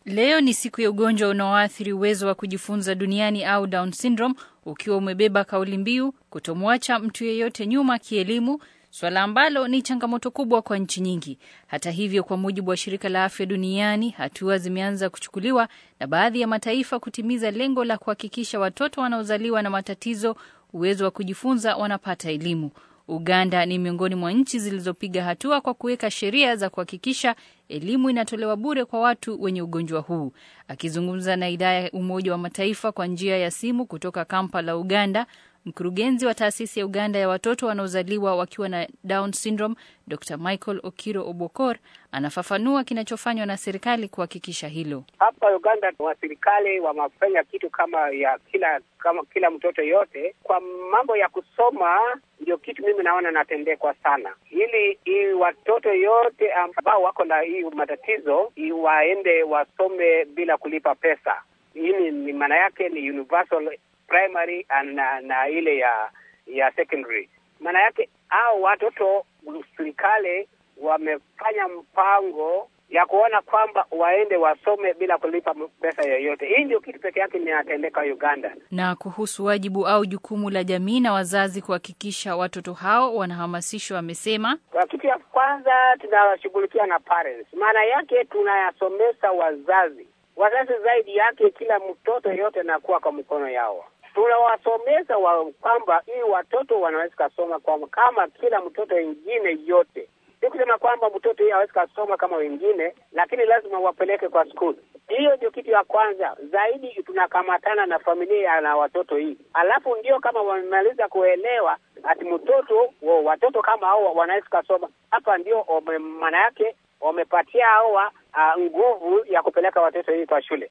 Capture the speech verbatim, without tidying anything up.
Leo ni siku ya ugonjwa unaoathiri uwezo wa kujifunza duniani au Down syndrome, ukiwa umebeba kauli mbiu kutomwacha mtu yeyote nyuma kielimu, swala ambalo ni changamoto kubwa kwa nchi nyingi. Hata hivyo, kwa mujibu wa Shirika la Afya Duniani, hatua zimeanza kuchukuliwa na baadhi ya mataifa kutimiza lengo la kuhakikisha watoto wanaozaliwa na matatizo uwezo wa kujifunza wanapata elimu. Uganda ni miongoni mwa nchi zilizopiga hatua kwa kuweka sheria za kuhakikisha elimu inatolewa bure kwa watu wenye ugonjwa huu. Akizungumza na idhaa ya Umoja wa Mataifa kwa njia ya simu kutoka Kampala, Uganda, mkurugenzi wa taasisi ya Uganda ya watoto wanaozaliwa wakiwa na Down syndrome, Doctor Michael Okiro Obokor, anafafanua kinachofanywa na serikali kuhakikisha hilo. Hapa Uganda wa serikali wamefanya kitu kama ya kila kama kila mtoto yote kwa mambo ya kusoma, ndio kitu mimi naona natendekwa sana. Ili i watoto yote ambao wako na hii matatizo waende wasome bila kulipa pesa. Hii ni maana yake ni universal primary na, na ile ya ya secondary. Maana yake hao watoto serikali wamefanya mpango ya kuona kwamba waende wasome bila kulipa pesa yoyote. Hii ndio kitu pekee yake inatendeka Uganda. Na kuhusu wajibu au jukumu la jamii na wazazi kuhakikisha watoto hao wanahamasishwa, wamesema kwa kitu ya kwanza tunashughulikia na parents. Maana yake tunayasomesha wazazi. Wazazi zaidi yake kila mtoto yote anakuwa kwa mkono yao. Tunawasomesha wa kwamba hii watoto wanaweza kusoma kwa kama kila mtoto wengine yote. Sio kusema kwamba mtoto yeye hawezi kusoma kama wengine, lakini lazima wapeleke kwa school. Hiyo ndio kitu ya kwanza. Zaidi tunakamatana na familia na watoto hii. Alafu ndio kama wamemaliza kuelewa ati mtoto wo, watoto kama hao wanaweza kusoma. Hapa ndio maana yake wamepatia hao uh, nguvu ya kupeleka watoto hii kwa shule.